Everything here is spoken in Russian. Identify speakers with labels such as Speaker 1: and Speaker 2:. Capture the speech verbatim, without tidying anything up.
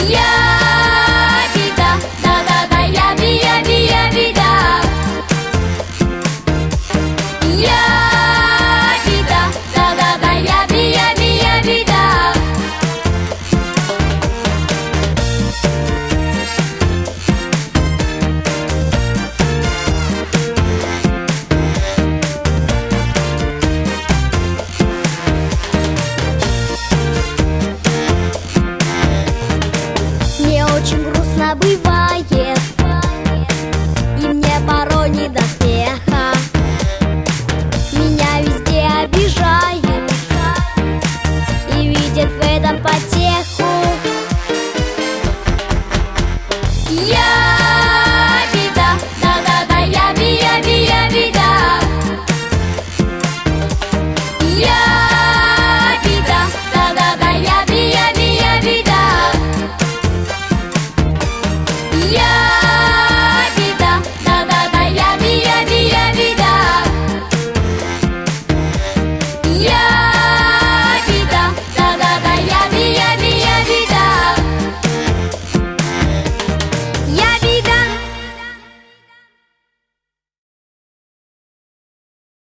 Speaker 1: Я беда, да-да-да, я би, я би, я беда. Я беда, да-да-да, я би, я би, я беда. Мне очень грустно бывает, и мне порой не до смеха. Меня везде обижают и видят в этом потеху. Я